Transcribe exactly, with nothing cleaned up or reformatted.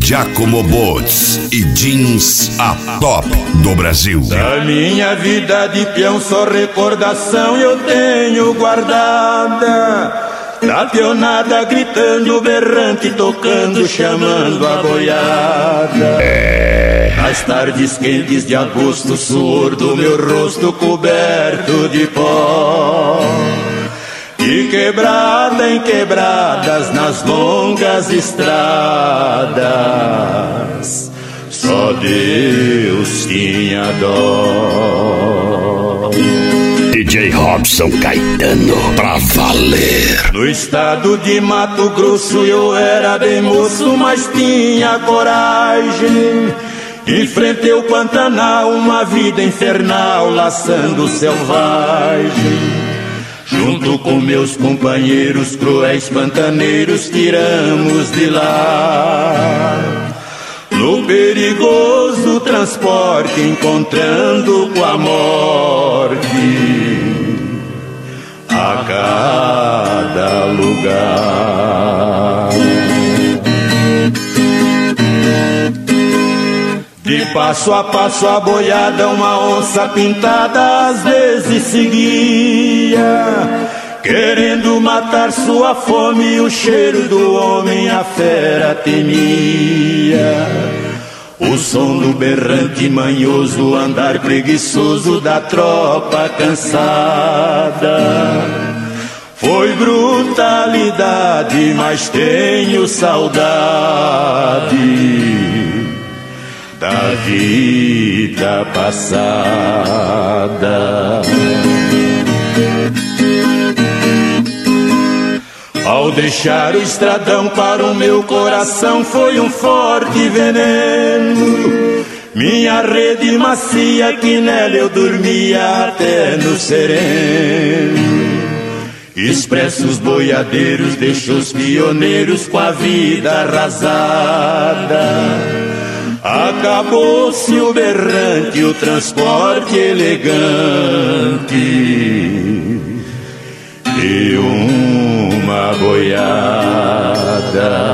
Giacomo Boats e jeans a top do Brasil. Da minha vida de peão só recordação eu tenho guardada. Da peonada gritando, berrante, tocando, chamando a boiada. Nas tardes quentes de agosto, suor do meu rosto coberto de pó. E quebrada em quebradas nas longas estradas, só Deus tinha dó. D J Robson Caetano, pra valer. No estado de Mato Grosso eu era bem moço, mas tinha coragem. Enfrentei o Pantanal, uma vida infernal, laçando selvagem. Junto com meus companheiros cruéis pantaneiros tiramos de lá. No perigoso transporte encontrando com a morte a cada lugar. De passo a passo a boiada uma onça pintada às vezes seguia, querendo matar sua fome, o cheiro do homem a fera temia. O som do berrante manhoso, o andar preguiçoso da tropa cansada. Foi brutalidade, mas tenho saudade da vida passada. Ao deixar o estradão para o meu coração foi um forte veneno. Minha rede macia que nela eu dormia até no sereno. Expressos boiadeiros deixou os pioneiros com a vida arrasada. Acabou-se o berrante, o transporte elegante e uma boiada.